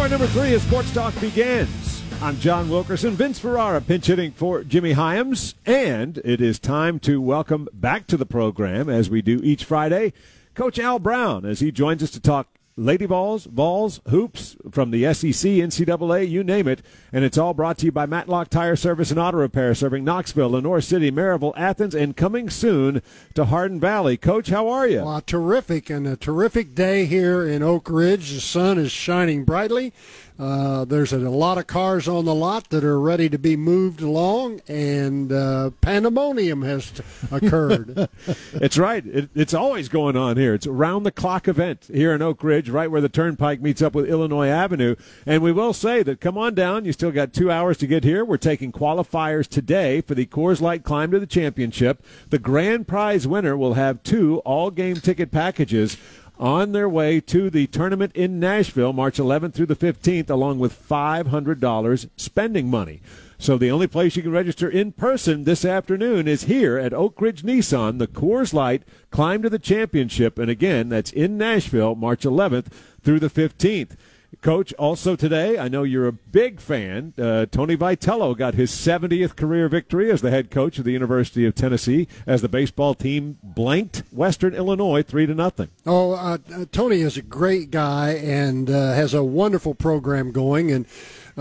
Hour number 3 of Sports Talk begins. I'm John Wilkerson, Vince Ferrara pinch hitting for Jimmy Hyams, and it is time to welcome back to the program, as we do each Friday, Coach Al Brown, as he joins us to talk lady balls, hoops from the SEC, NCAA, you name it. And it's all brought to you by Matlock Tire Service and Auto Repair, serving Knoxville, Lenore City, Maryville, Athens, and coming soon to Hardin Valley. Coach, how are you? Well, terrific, and a terrific day here in Oak Ridge. The sun is shining brightly. There's a lot of cars on the lot that are ready to be moved along, and pandemonium has occurred. It's right. It's always going on here. It's a round-the-clock event here in Oak Ridge, right where the Turnpike meets up with Illinois Avenue. And we will say that come on down. You still got 2 hours to get here. We're taking qualifiers today for the Coors Light Climb to the Championship. The grand prize winner will have 2 all-game ticket packages on their way to the tournament in Nashville, March 11th through the 15th, along with $500 spending money. So the only place you can register in person this afternoon is here at Oak Ridge Nissan, the Coors Light Climb to the Championship. And again, that's in Nashville, March 11th through the 15th. Coach, also today, I know you're a big fan. Tony Vitello got his 70th career victory as the head coach of the University of Tennessee as the baseball team blanked Western Illinois 3-0. Tony is a great guy and has a wonderful program going. And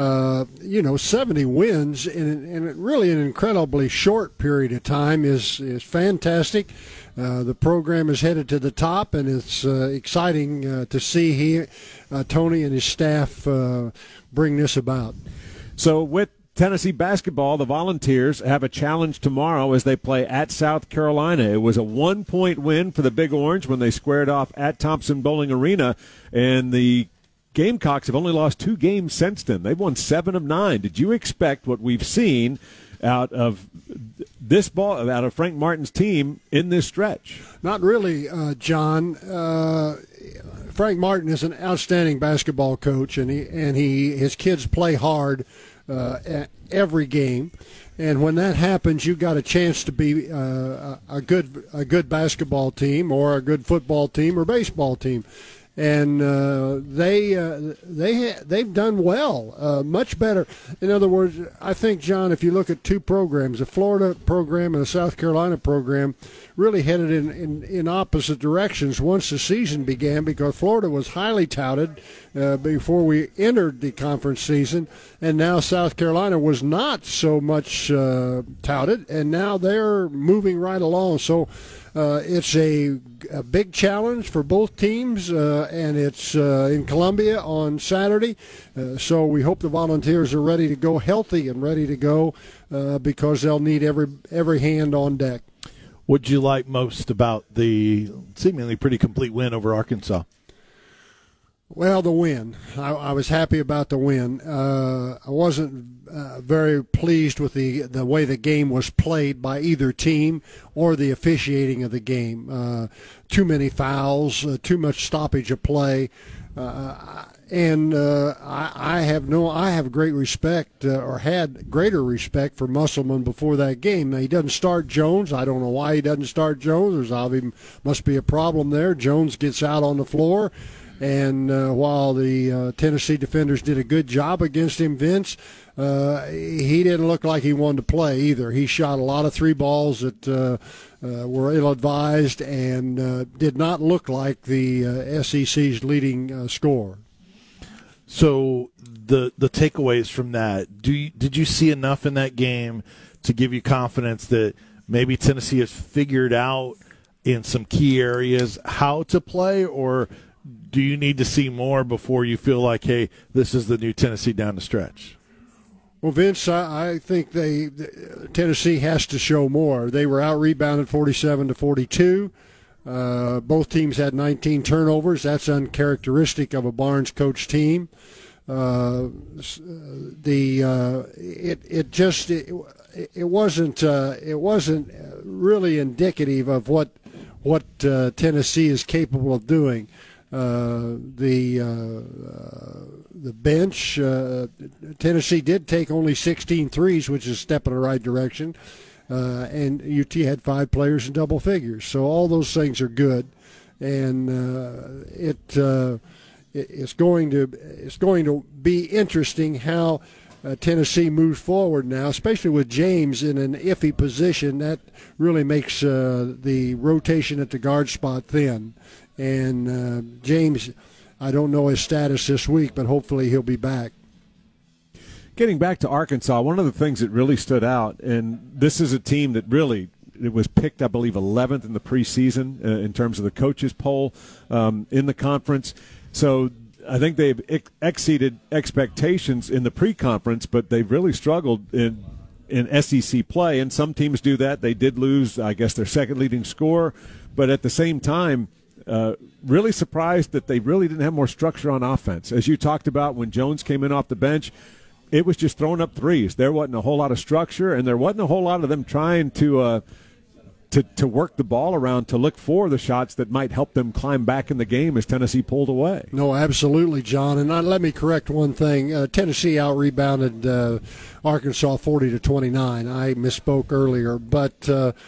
70 wins in really an incredibly short period of time is fantastic. The program is headed to the top, and it's exciting to see Tony and his staff bring this about. So with Tennessee basketball, the Volunteers have a challenge tomorrow as they play at South Carolina. It was a 1-point win for the Big Orange when they squared off at Thompson-Boling Arena, and the Gamecocks have only lost 2 games since then. They've won 7 of 9. Did you expect what we've seen out of this ball, out of Frank Martin's team in this stretch? Not really, John. Frank Martin is an outstanding basketball coach, and his kids play hard every game. And when that happens, you've got a chance to be a good basketball team, or a good football team, or baseball team. And they've done well, much better. In other words, I think, John, if you look at 2 programs, the Florida program and the South Carolina program, really headed in opposite directions once the season began, because Florida was highly touted before we entered the conference season, and now South Carolina was not so much touted, and now they're moving right along. So it's a big challenge for both teams, and it's in Columbia on Saturday. So we hope the Volunteers are ready to go, healthy and ready to go, because they'll need every hand on deck. What did you like most about the seemingly pretty complete win over Arkansas? Well, the win. I was happy about the win. I wasn't very pleased with the way the game was played by either team or the officiating of the game. Too many fouls, too much stoppage of play. And I have great respect, or had greater respect for Musselman before that game. Now, he doesn't start Jones. I don't know why he doesn't start Jones. Must be a problem there. Jones gets out on the floor. And while the Tennessee defenders did a good job against him, Vince, he didn't look like he wanted to play either. He shot a lot of 3 balls that were ill-advised and did not look like the SEC's leading scorer. So the takeaways from that, did you see enough in that game to give you confidence that maybe Tennessee has figured out in some key areas how to play, or do you need to see more before you feel like, hey, this is the new Tennessee down the stretch? Well, Vince, I think Tennessee has to show more. They were out-rebounded 47-42. Both teams had 19 turnovers. That's uncharacteristic of a Barnes-coached team. It wasn't really indicative of what Tennessee is capable of doing. The bench, Tennessee did take only 16 threes, which is a step in the right direction, and UT had 5 players in double figures. So all those things are good, and it's going to be interesting how Tennessee moves forward now, especially with James in an iffy position. That really makes the rotation at the guard spot thin. And James, I don't know his status this week, but hopefully he'll be back. Getting back to Arkansas, one of the things that really stood out, and this is a team that really it was picked, I believe, 11th in the preseason in terms of the coaches poll in the conference. So I think they've exceeded expectations in the pre-conference, but they've really struggled in SEC play. And some teams do that. They did lose, I guess, their second leading scorer. But at the same time, really surprised that they really didn't have more structure on offense. As you talked about when Jones came in off the bench, it was just throwing up threes. There wasn't a whole lot of structure, and there wasn't a whole lot of them trying to work the ball around to look for the shots that might help them climb back in the game as Tennessee pulled away. No, absolutely, John. And let me correct one thing. Tennessee out-rebounded Arkansas 40-29. I misspoke earlier. But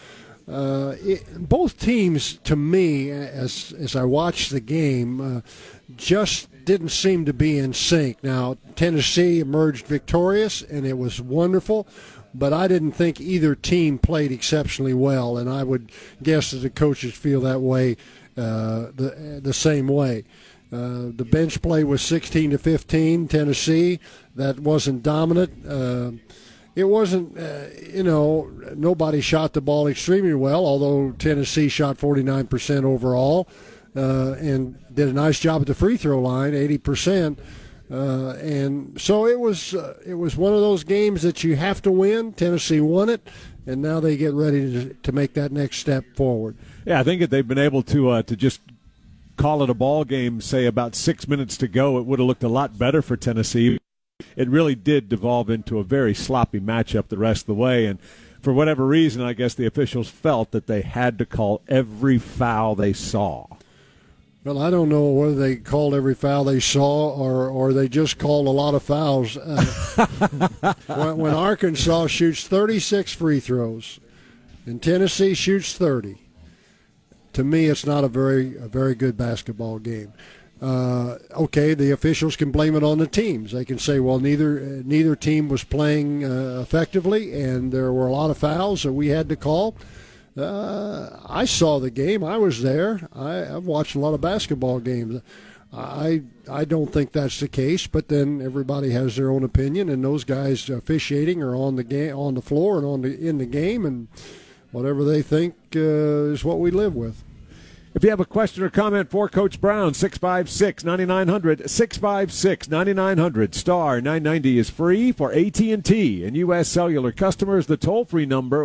both teams, to me, as I watched the game, just didn't seem to be in sync. Now, Tennessee emerged victorious, and it was wonderful. But I didn't think either team played exceptionally well, and I would guess that the coaches feel that way, the same way. The bench play was 16-15, Tennessee. That wasn't dominant. It wasn't, nobody shot the ball extremely well, although Tennessee shot 49% overall and did a nice job at the free throw line, 80%. And so it was one of those games that you have to win. Tennessee won it, and now they get ready to make that next step forward. Yeah, I think if they've been able to just call it a ball game, say about 6 minutes to go, it would have looked a lot better for Tennessee. It really did devolve into a very sloppy matchup the rest of the way, and for whatever reason, I guess the officials felt that they had to call every foul they saw. Well, I don't know whether they called every foul they saw or they just called a lot of fouls. When Arkansas shoots 36 free throws and Tennessee shoots 30, to me it's not a very good basketball game. Okay, the officials can blame it on the teams. They can say, well, neither team was playing effectively, and there were a lot of fouls that we had to call. I saw the game. I was there. I've watched a lot of basketball games. I don't think that's the case, but then everybody has their own opinion, and those guys officiating are on the floor and in the game, and whatever they think is what we live with. If you have a question or comment for Coach Brown, 656-9900, 656-9900, star 990 is free for AT&T and U.S. Cellular customers. The toll-free number,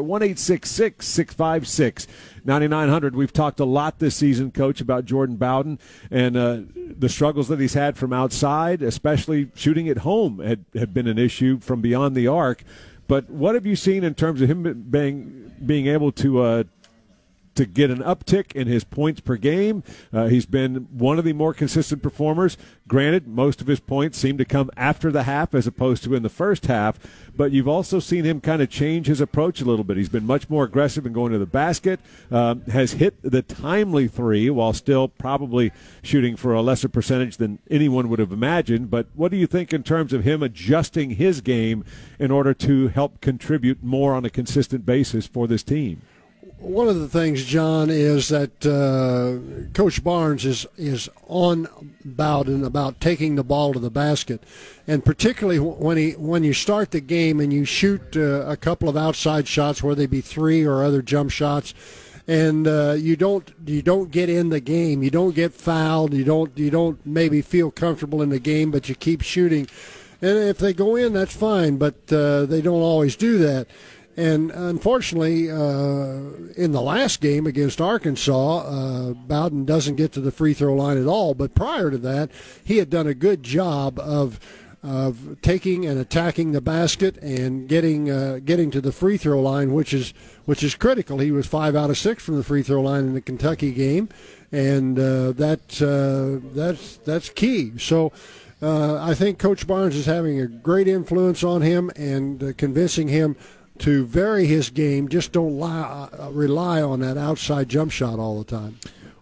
1-866-656-9900. We've talked a lot this season, Coach, about Jordan Bowden and the struggles that he's had from outside, especially shooting at home had been an issue from beyond the arc. But what have you seen in terms of him being able to get an uptick in his points per game? He's been one of the more consistent performers. Granted, most of his points seem to come after the half as opposed to in the first half, but you've also seen him kind of change his approach a little bit. He's been much more aggressive in going to the basket, has hit the timely three while still probably shooting for a lesser percentage than anyone would have imagined. But what do you think in terms of him adjusting his game in order to help contribute more on a consistent basis for this team? One of the things, John, is that Coach Barnes is on Bowden about taking the ball to the basket, and particularly when you start the game and you shoot a couple of outside shots, whether they be three or other jump shots, and you don't get in the game, you don't get fouled, you don't maybe feel comfortable in the game, but you keep shooting, and if they go in, that's fine, but they don't always do that. And unfortunately, in the last game against Arkansas, Bowden doesn't get to the free throw line at all. But prior to that, he had done a good job of taking and attacking the basket and getting to the free throw line, which is critical. He was 5 out of 6 from the free throw line in the Kentucky game, and that's key. So. I think Coach Barnes is having a great influence on him and convincing him to vary his game. Just don't rely on that outside jump shot all the time.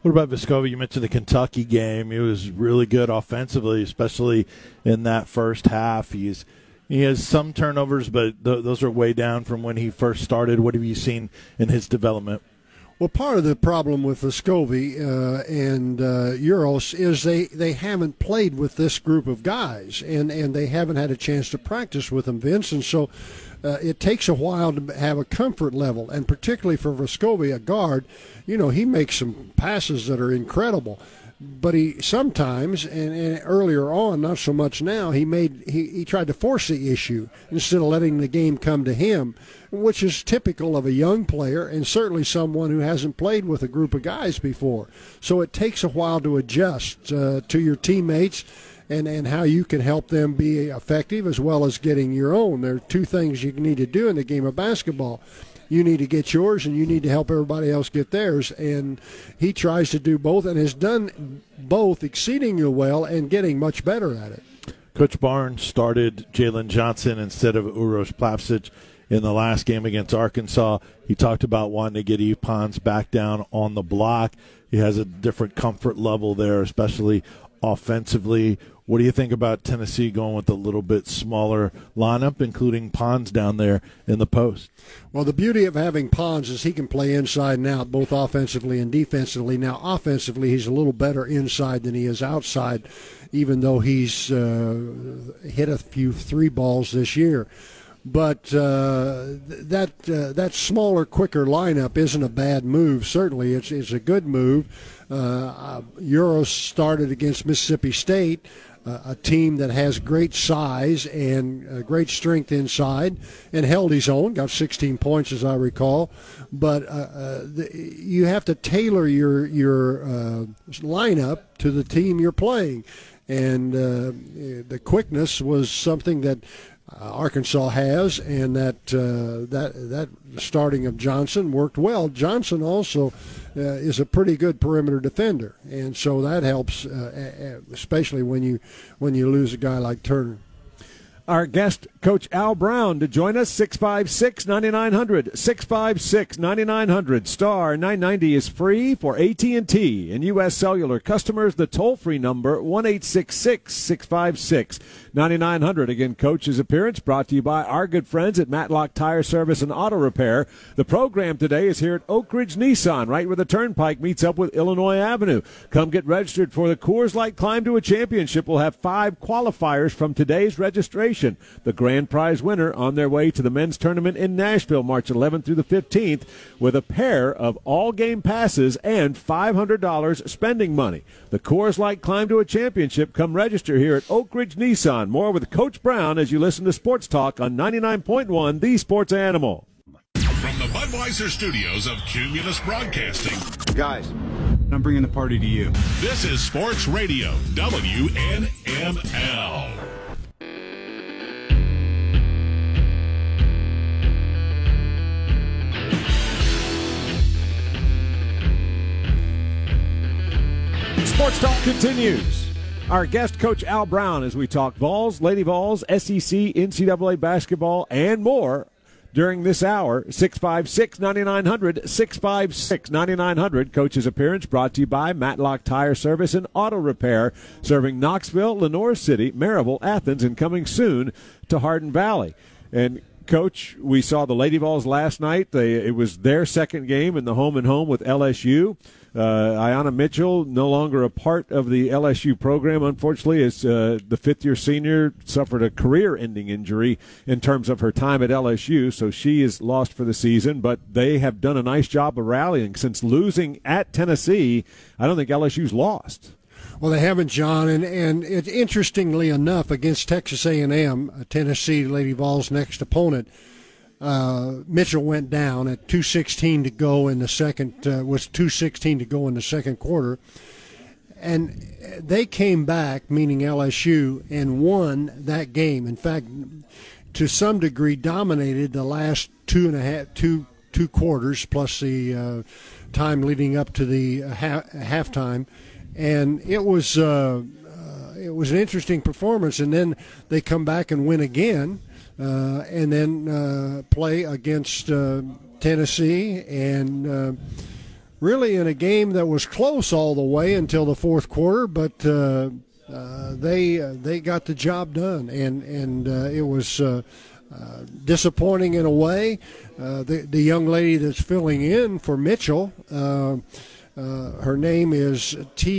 What about Vescovi? You mentioned the Kentucky game. He was really good offensively, especially in that first half. He has some turnovers, but those are way down from when he first started. What have you seen in his development? Well, part of the problem with Vescovi and Uros is they haven't played with this group of guys, and they haven't had a chance to practice with them, Vince, and so it takes a while to have a comfort level, and particularly for Vescovi, a guard, he makes some passes that are incredible. But he sometimes, and earlier on, not so much now, he tried to force the issue instead of letting the game come to him, which is typical of a young player and certainly someone who hasn't played with a group of guys before. So it takes a while to adjust to your teammates and how you can help them be effective as well as getting your own. There are two things you need to do in the game of basketball. You need to get yours, and you need to help everybody else get theirs. And he tries to do both and has done both exceedingly well and getting much better at it. Coach Barnes started Jalen Johnson instead of Uros Plavsic in the last game against Arkansas. He talked about wanting to get Yves Pons back down on the block. He has a different comfort level there, especially offensively. What do you think about Tennessee going with a little bit smaller lineup, including Pons down there in the post? Well, the beauty of having Pons is he can play inside and out, both offensively and defensively. Now, offensively, he's a little better inside than he is outside, even though he's hit a few three balls this year. But that smaller, quicker lineup isn't a bad move. Certainly, it's a good move. Uros started against Mississippi State, a team that has great size and great strength inside, and held his own, got 16 points as I recall. But you have to tailor your lineup to the team you're playing. And the quickness was something that Arkansas has, and that starting of Johnson worked well. Johnson also is a pretty good perimeter defender, and so that helps, especially when you lose a guy like Turner. Our guest, Coach Al Brown, to join us, 656-9900, 656-9900, star 990 is free for AT&T and U.S. Cellular customers. The toll-free number, 1-866-656-9900. Again, Coach's appearance brought to you by our good friends at Matlock Tire Service and Auto Repair. The program today is here at Oak Ridge Nissan, right where the Turnpike meets up with Illinois Avenue. Come get registered for the Coors Light Climb to a Championship. We'll have 5 qualifiers from today's registration. The grand prize winner on their way to the men's tournament in Nashville, March 11th through the 15th, with a pair of all-game passes and $500 spending money. The Coors Light Climb to a Championship. Come register here at Oak Ridge Nissan. More with Coach Brown as you listen to Sports Talk on 99.1, The Sports Animal. From the Budweiser studios of Cumulus Broadcasting. Guys, I'm bringing the party to you. This is Sports Radio, WNML. Sports Talk continues. Our guest, Coach Al Brown, as we talk Vols, Lady Vols, SEC, NCAA basketball, and more during this hour. 656-9900, 656-9900. Coach's appearance brought to you by Matlock Tire Service and Auto Repair, serving Knoxville, Lenoir City, Maryville, Athens, and coming soon to Hardin Valley. And Coach, we saw the Lady Vols last night. It was their second game in the home-and-home with LSU. Ayanna Mitchell, no longer a part of the LSU program, unfortunately, as the fifth-year senior suffered a career-ending injury in terms of her time at LSU, so she is lost for the season. But they have done a nice job of rallying. Since losing at Tennessee, I don't think LSU's lost. Well, they haven't, John, and it, interestingly enough, against Texas A&M, Tennessee, Lady Vols' next opponent, Mitchell went down at 2:16 to go in the second. Was 2:16 to go in the second quarter, and they came back, meaning LSU, and won that game. In fact, to some degree, dominated the last two quarters plus the time leading up to the halftime. And it was an interesting performance, and then they come back and win again, and then play against Tennessee, and really in a game that was close all the way until the fourth quarter, but they got the job done, and it was disappointing in a way. The young lady that's filling in for Mitchell, her name is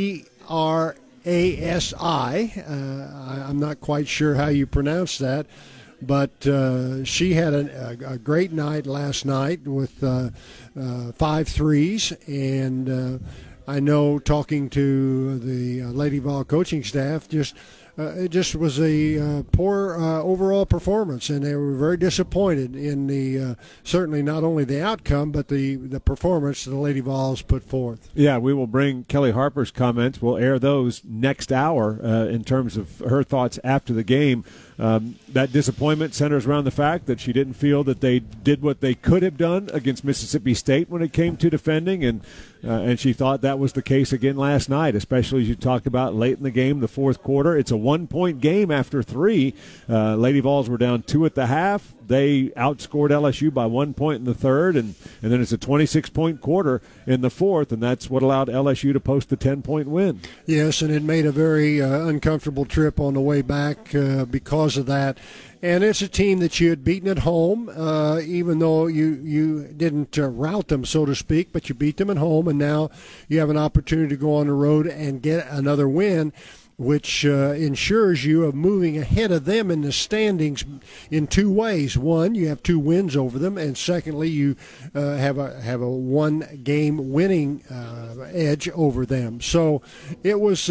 Trasi. I'm not quite sure how you pronounce that, but she had a great night last night with 5 threes, and I know talking to the Lady Vol coaching staff, it just was a poor overall performance, and they were very disappointed in the certainly not only the outcome but the performance the Lady Vols put forth. Yeah, we will bring Kelly Harper's comments. We'll air those next hour in terms of her thoughts after the game. That disappointment centers around the fact that she didn't feel that they did what they could have done against Mississippi State when it came to defending, and she thought that was the case again last night, especially as you talked about late in the game, the fourth quarter. It's a 1-point game after 3. Lady Vols were down 2 at the half. They outscored LSU by 1 point in the third, and then it's a 26-point quarter in the fourth, and that's what allowed LSU to post the 10-point win. Yes, and it made a very uncomfortable trip on the way back because of that. And it's a team that you had beaten at home, even though you didn't rout them, so to speak, but you beat them at home, and now you have an opportunity to go on the road and get another win, which ensures you of moving ahead of them in the standings in 2 ways. One, you have 2 wins over them, and secondly, you have a 1-game winning edge over them. So it was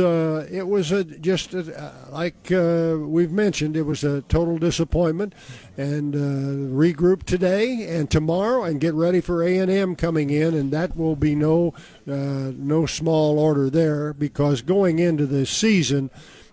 like we've mentioned, it was a total disappointment. And regroup today and tomorrow and get ready for A&M coming in, and that will be no small order there, because going into the season,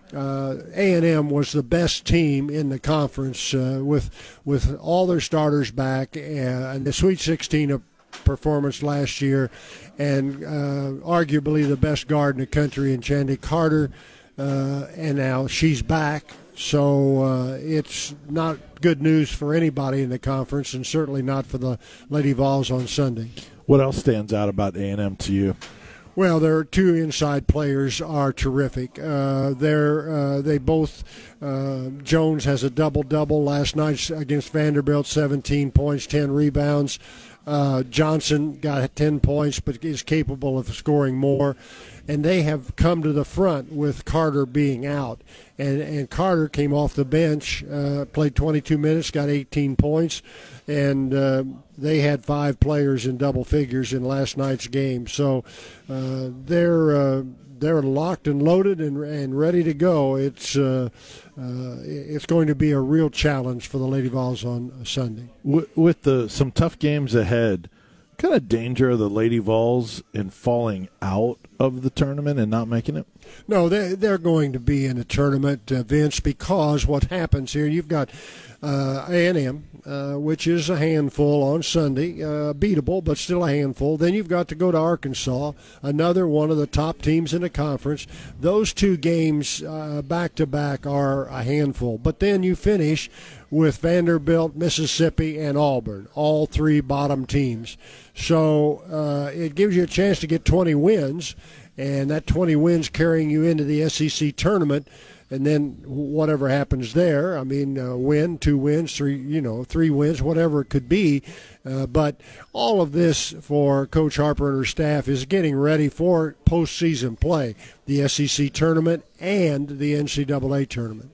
A&M was the best team in the conference with all their starters back, and the Sweet 16 performance last year, and arguably the best guard in the country in Chandy Carter, and now she's back. So it's not good news for anybody in the conference, and certainly not for the Lady Vols on Sunday. What else stands out about A&M to you? Well, their 2 inside players are terrific. They both Jones has a double-double last night against Vanderbilt, 17 points, 10 rebounds. Johnson got 10 points, but is capable of scoring more. And they have come to the front with Carter being out. And Carter came off the bench, played 22 minutes, got 18 points, and they had 5 players in double figures in last night's game. So they're locked and loaded and ready to go. It's going to be a real challenge for the Lady Vols on Sunday. With some tough games ahead, what kind of danger are the Lady Vols in falling out of the tournament and not making it? No, they're going to be in a tournament, Vince, because what happens here, you've got A&M, which is a handful on Sunday, beatable, but still a handful. Then you've got to go to Arkansas, another one of the top teams in the conference. Those 2 games back-to-back are a handful. But then you finish with Vanderbilt, Mississippi, and Auburn, all 3 bottom teams. So it gives you a chance to get 20 wins, and that 20 wins carrying you into the SEC tournament. And then whatever happens there, I mean, win, 2 wins, 3 wins, whatever it could be. But all of this for Coach Harper and her staff is getting ready for postseason play, the SEC tournament and the NCAA tournament.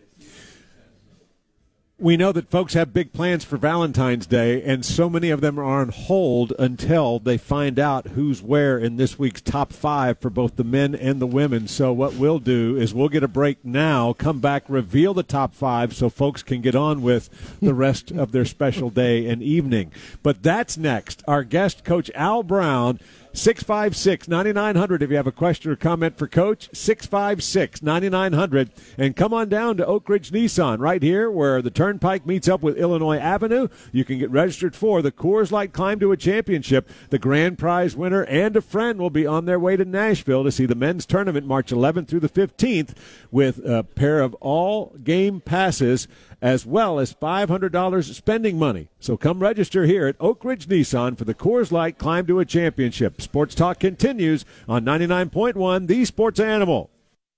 We know that folks have big plans for Valentine's Day, and so many of them are on hold until they find out who's where in this week's top 5 for both the men and the women. So what we'll do is we'll get a break now, come back, reveal the top 5 so folks can get on with the rest of their special day and evening. But that's next. Our guest, Coach Al Brown, 656-9900 if you have a question or comment for Coach, 656-9900. And come on down to Oak Ridge Nissan right here where the Turnpike meets up with Illinois Avenue. You can get registered for the Coors Light Climb to a Championship. The grand prize winner and a friend will be on their way to Nashville to see the men's tournament March 11th through the 15th with a pair of all-game passes as well as $500 spending money. So come register here at Oak Ridge Nissan for the Coors Light Climb to a Championship. Sports Talk continues on 99.1 The Sports Animal.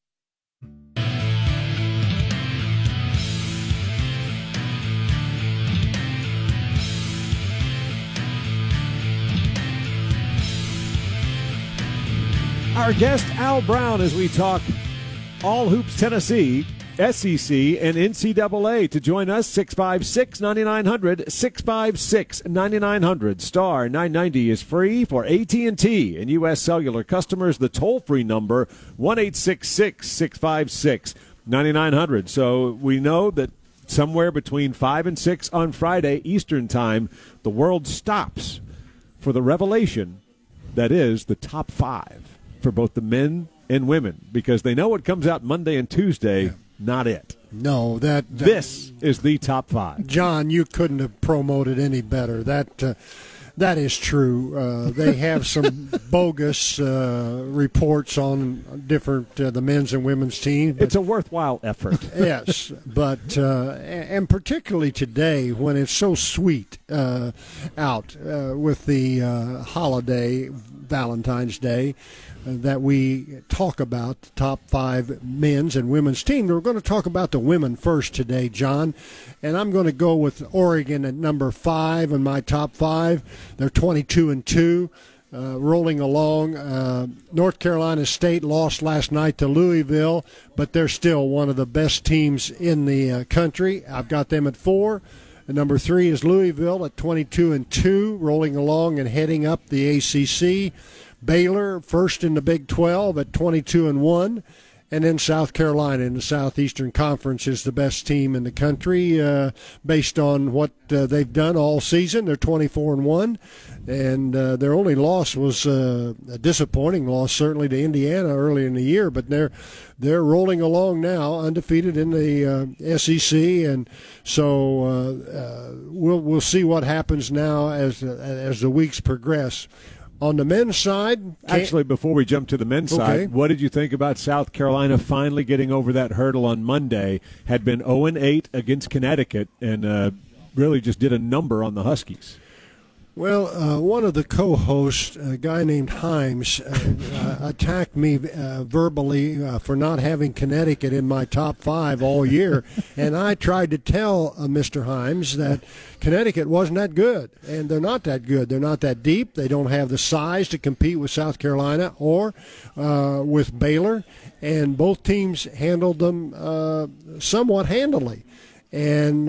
Our guest, Al Brown, as we talk all hoops Tennessee, SEC, and NCAA. To join us, 656-9900, 656-9900. Star 990 is free for AT&T and U.S. Cellular customers. The toll-free number, 1-866-656-9900. So we know that somewhere between 5 and 6 on Friday Eastern Time, the world stops for the revelation that is the top 5 for both the men and women, because they know what comes out Monday and Tuesday, not it. No, this is the top 5. John, you couldn't have promoted any better. That is true. They have some bogus reports on different the men's and women's team. It's a worthwhile effort. Yes, but and particularly today when it's so sweet out with the holiday, Valentine's Day, that we talk about the top 5 men's and women's team. We're going to talk about the women first today, John, and I'm going to go with Oregon at number 5 in my top 5. They're 22-2, rolling along. North Carolina State lost last night to Louisville, but they're still one of the best teams in the country. I've got them at 4. And number 3 is Louisville at 22-2, rolling along and heading up the ACC. Baylor first in the Big 12 at 22-1, and then South Carolina in the Southeastern Conference is the best team in the country based on what they've done all season. They're 24-1, and their only loss was a disappointing loss, certainly to Indiana early in the year. But they're rolling along now, undefeated in the SEC, and so we'll see what happens now as the weeks progress. On the men's side... Actually, before we jump to the men's side, what did you think about South Carolina finally getting over that hurdle on Monday? Had been 0-8 against Connecticut and really just did a number on the Huskies. Well, one of the co-hosts, a guy named Himes, attacked me verbally for not having Connecticut in my top 5 all year, and I tried to tell Mr. Himes that Connecticut wasn't that good, and they're not that good. They're not that deep. They don't have the size to compete with South Carolina or with Baylor, and both teams handled them somewhat handily. And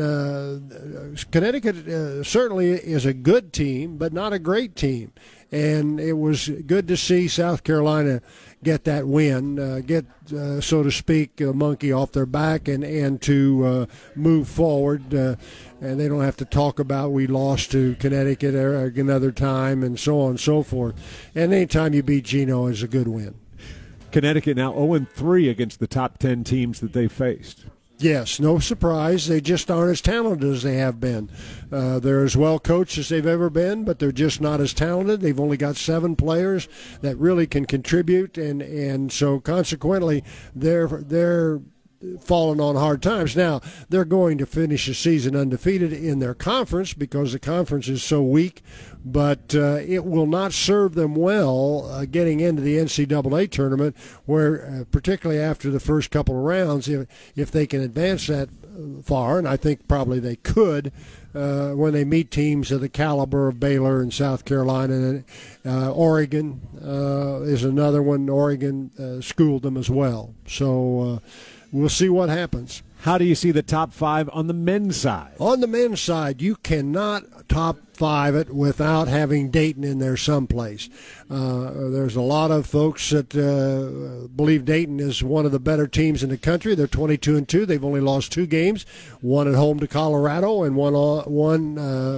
Connecticut certainly is a good team, but not a great team. And it was good to see South Carolina get that win, get, so to speak, a monkey off their back and to move forward. And they don't have to talk about we lost to Connecticut another time and so on and so forth. And anytime you beat Geno is a good win. Connecticut now 0-3 against the top 10 teams that they faced. Yes, no surprise. They just aren't as talented as they have been. They're as well coached as they've ever been, but they're just not as talented. They've only got 7 players that really can contribute, and so consequently, they're fallen on hard times. Now, they're going to finish the season undefeated in their conference because the conference is so weak, but it will not serve them well getting into the NCAA tournament where, particularly after the first couple of rounds, if they can advance that far, and I think probably they could, when they meet teams of the caliber of Baylor and South Carolina. Oregon is another one. Oregon schooled them as well. So we'll see what happens. How do you see the top 5 on the men's side? On the men's side, you cannot top 5 it without having Dayton in there someplace. There's a lot of folks that believe Dayton is one of the better teams in the country. They're 22-2. They've only lost 2 games, one at home to Colorado and one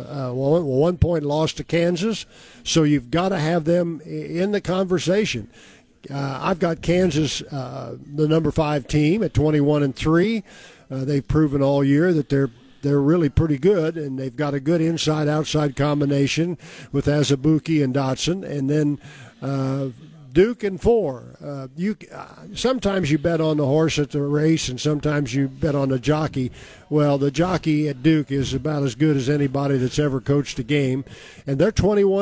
1 point loss to Kansas. So you've got to have them in the conversation. I've got Kansas, the number 5 team, at 21-3. They've proven all year that they're really pretty good, and they've got a good inside-outside combination with Azubuike and Dotson. And then Duke in 4. Sometimes you bet on the horse at the race, and sometimes you bet on the jockey. Well, the jockey at Duke is about as good as anybody that's ever coached a game, and they're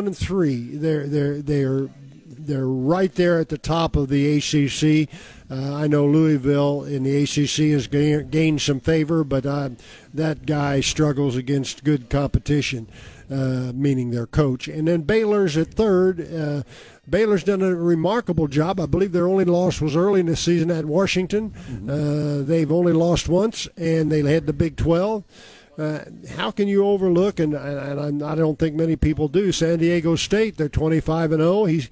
21-3. They're right there at the top of the ACC. I know Louisville in the ACC has gained some favor, but that guy struggles against good competition, meaning their coach. And then Baylor's at 3rd. Baylor's done a remarkable job. I believe their only loss was early in the season at Washington. Mm-hmm. They've only lost once, and they led the Big 12. How can you overlook, and I don't think many people do, San Diego State? They're 25-0.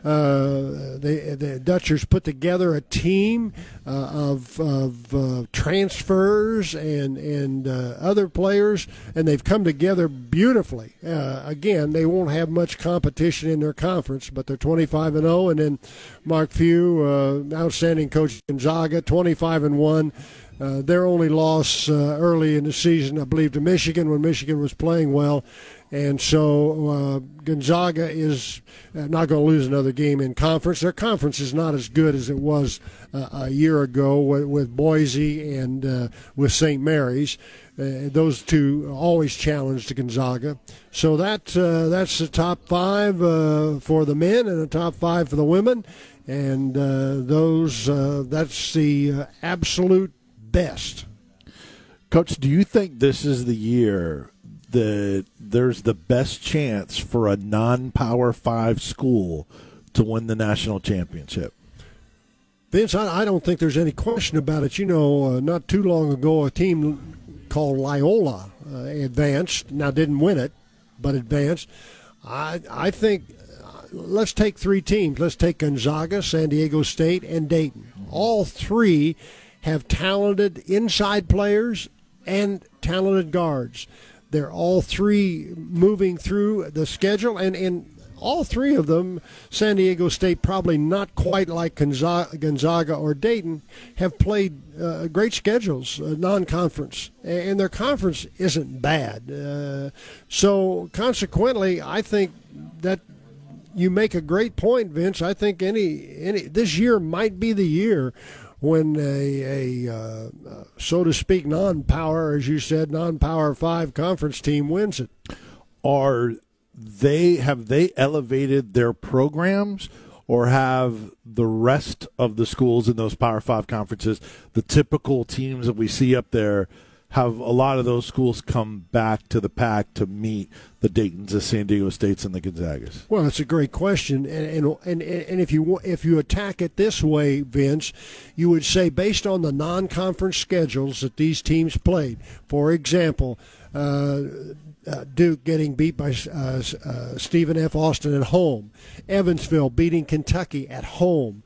The Dutchers put together a team of transfers and other players, and they've come together beautifully. Again, they won't have much competition in their conference, but they're 25-0. And then Mark Few, outstanding coach Gonzaga, 25-1. Their only loss early in the season, I believe, to Michigan when Michigan was playing well. And so Gonzaga is not going to lose another game in conference. Their conference is not as good as it was a year ago with Boise and with St. Mary's. Those two always challenged Gonzaga. So that's the top 5 for the men and the top 5 for the women. And that's the absolute best. Coach, do you think this is the year that there's the best chance for a non-Power 5 school to win the national championship? Vince, I don't think there's any question about it. Not too long ago, a team called Loyola advanced. Now, didn't win it, but advanced. I think let's take 3 teams. Let's take Gonzaga, San Diego State, and Dayton. All 3 have talented inside players and talented guards. They're all 3 moving through the schedule, and all 3 of them, San Diego State, probably not quite like Gonzaga or Dayton, have played great schedules, non-conference, and their conference isn't bad. So consequently, I think that you make a great point, Vince. I think this year might be the year when a so to speak, non-power, as you said, non-power 5 conference team wins it. Have they elevated their programs, or have the rest of the schools in those Power 5 conferences, the typical teams that we see up there, have a lot of those schools come back to the pack to meet the Daytons, the San Diego States, and the Gonzagas? Well, that's a great question, and if you attack it this way, Vince, you would say based on the non-conference schedules that these teams played. For example, Duke getting beat by Stephen F. Austin at home, Evansville beating Kentucky at home.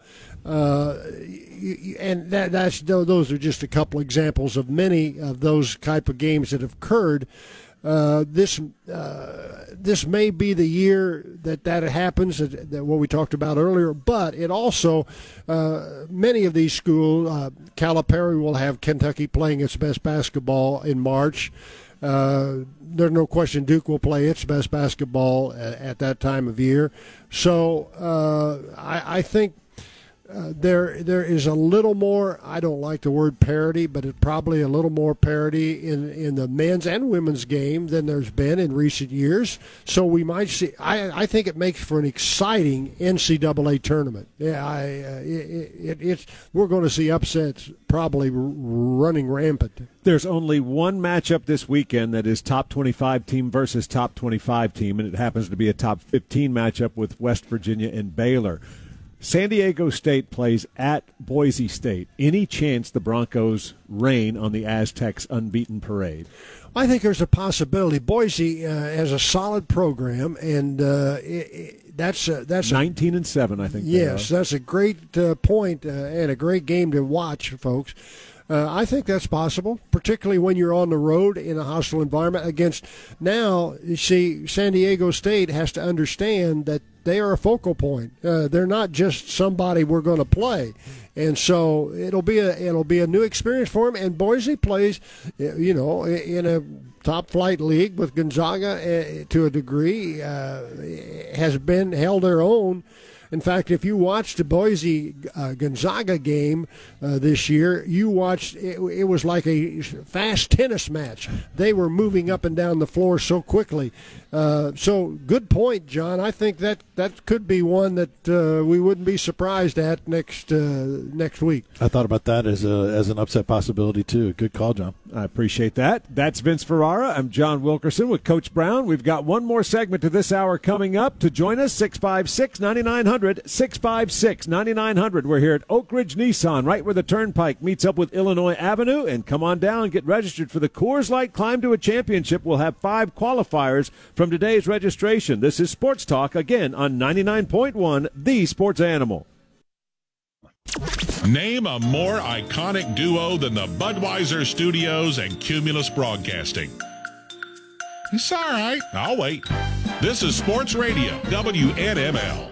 And those are just a couple examples of many of those type of games that have occurred. This may be the year that happens, that what we talked about earlier. But it also, many of these schools, Calipari will have Kentucky playing its best basketball in March. There's no question Duke will play its best basketball at that time of year. So I think there is a little more, I don't like the word parity, but it's probably a little more parity in the men's and women's game than there's been in recent years. So we might see, I think it makes for an exciting NCAA tournament. Yeah, we're going to see upsets probably running rampant. There's only one matchup this weekend that is top 25 team versus top 25 team, and it happens to be a top 15 matchup with West Virginia and Baylor. San Diego State plays at Boise State. Any chance the Broncos reign on the Aztecs' unbeaten parade? I think there's a possibility. Boise has a solid program, and that's 19-7, I think. Yes, that's a great point and a great game to watch, folks. I think that's possible, particularly when you're on the road in a hostile environment against. Now, you see, San Diego State has to understand that they are a focal point. They're not just somebody we're going to play, and so it'll be a new experience for them. And Boise plays, in a top flight league with Gonzaga to a degree, has been held their own. In fact, if you watched the Boise Gonzaga game this year, you watched it was like a fast tennis match. They were moving up and down the floor so quickly. So good point, John. I think that could be one that we wouldn't be surprised at next week. I thought about that as an upset possibility too. Good call, John. I appreciate that. That's Vince Ferrara. I'm John Wilkerson with Coach Brown. We've got one more segment to this hour coming up. To join us, 656-9900, 656-9900. We're here at Oak Ridge Nissan, right where the Turnpike meets up with Illinois Avenue. And come on down and get registered for the Coors Light Climb to a Championship. We'll have 5 qualifiers from today's registration. This is Sports Talk, again, on 99.1, The Sports Animal. Name a more iconic duo than the Budweiser Studios and Cumulus Broadcasting. It's all right. I'll wait. This is Sports Radio, WNML.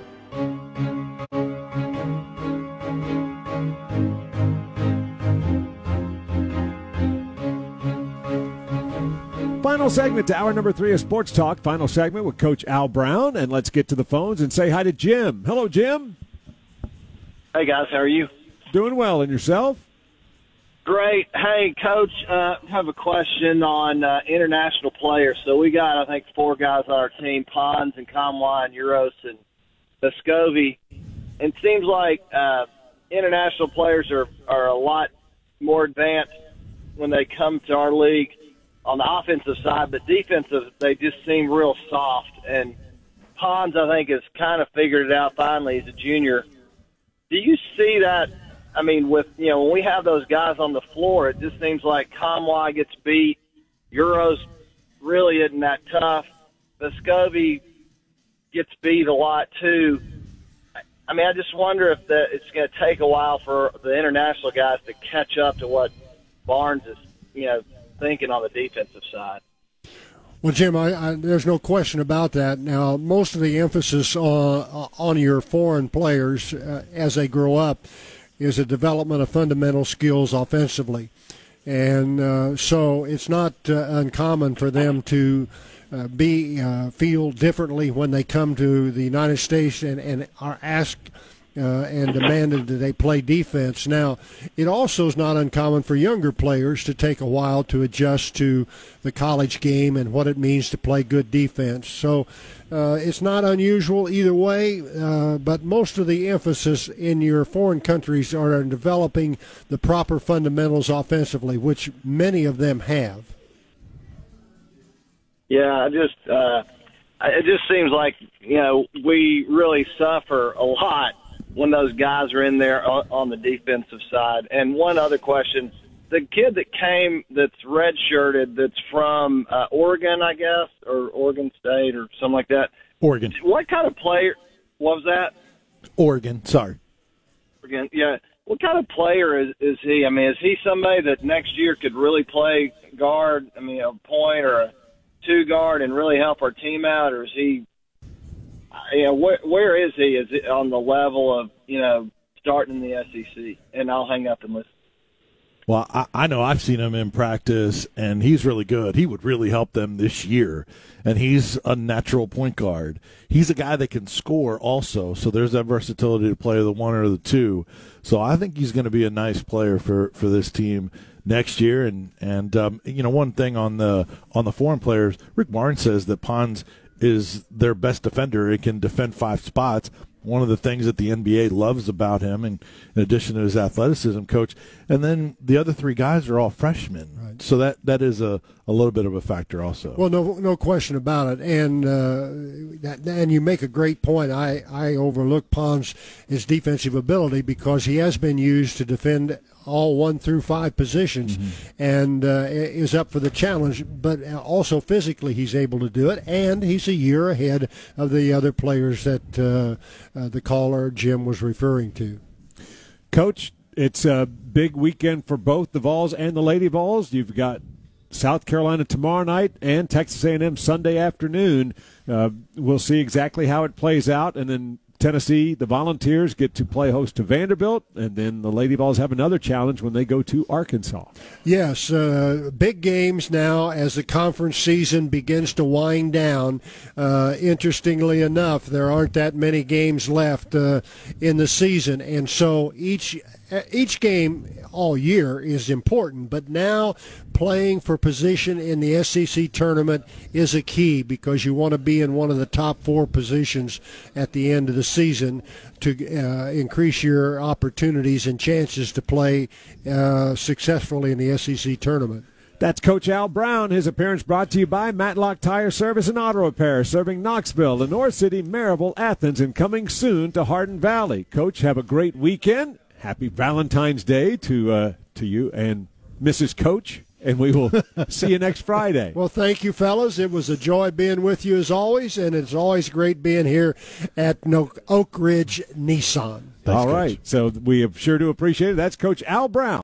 Final segment to hour number 3 of Sports Talk. Final segment with Coach Al Brown. And let's get to the phones and say hi to Jim. Hello, Jim. Hey, guys. How are you? Doing well. And yourself? Great. Hey, Coach, I have a question on international players. So we got, I think, 4 guys on our team, Pons and Kamwa and Uros and Vescovi. And it seems like international players are a lot more advanced when they come to our league on the offensive side, but defensive, they just seem real soft. And Pons, I think, has kind of figured it out finally. He's a junior. Do you see that? I mean, with when we have those guys on the floor, it just seems like Kamwa gets beat. Euros really isn't that tough. Vescovi gets beat a lot too. I mean, I just wonder if it's going to take a while for the international guys to catch up to what Barnes is, thinking on the defensive side. Well, Jim, there's no question about that. Now, most of the emphasis on your foreign players as they grow up is a development of fundamental skills offensively. And so it's not uncommon for them to feel differently when they come to the United States and are asked and demanded that they play defense. Now, it also is not uncommon for younger players to take a while to adjust to the college game and what it means to play good defense. So it's not unusual either way, but most of the emphasis in your foreign countries are on developing the proper fundamentals offensively, which many of them have. Yeah, it just seems like, we really suffer a lot when those guys are in there on the defensive side. And one other question, the kid that came that's redshirted that's from Oregon, I guess, or Oregon State or something like that. Oregon. What kind of player was that? Oregon, sorry. Oregon, yeah. What kind of player is he? I mean, is he somebody that next year could really play guard, a point or a 2 guard and really help our team out, or is he where is he? Is it on the level of, starting in the SEC? And I'll hang up and listen. Well, I know I've seen him in practice, and he's really good. He would really help them this year, and he's a natural point guard. He's a guy that can score also, so there's that versatility to play the 1 or the 2. So I think he's going to be a nice player for this team next year. And one thing on the foreign players, Rick Barnes says that Pons is their best defender. He can defend 5 spots. One of the things that the NBA loves about him, and in addition to his athleticism, Coach. And then the other 3 guys are all freshmen. Right. So that is a little bit of a factor also. Well, no question about it. And you make a great point. I overlook Pons' his defensive ability because he has been used to defend all 1 through 5 positions, and is up for the challenge. But also physically, he's able to do it, and he's a year ahead of the other players that the caller Jim was referring to. Coach, it's a big weekend for both the Vols and the Lady Vols. You've got South Carolina tomorrow night and Texas A&M Sunday afternoon. We'll see exactly how it plays out, and then Tennessee, the Volunteers get to play host to Vanderbilt, and then the Lady Vols have another challenge when they go to Arkansas. Yes, big games now as the conference season begins to wind down. Interestingly enough, there aren't that many games left in the season, and so each game all year is important, but now playing for position in the SEC tournament is a key because you want to be in one of the top 4 positions at the end of the season to increase your opportunities and chances to play successfully in the SEC tournament. That's Coach Al Brown. His appearance brought to you by Matlock Tire Service and Auto Repair, serving Knoxville, Lenore City, Maryville, Athens, and coming soon to Hardin Valley. Coach, have a great weekend. Happy Valentine's Day to you and Mrs. Coach, and we will see you next Friday. Well, thank you, fellas. It was a joy being with you as always, and it's always great being here at Oak Ridge Nissan. All right, so we sure do appreciate it. That's Coach Al Brown.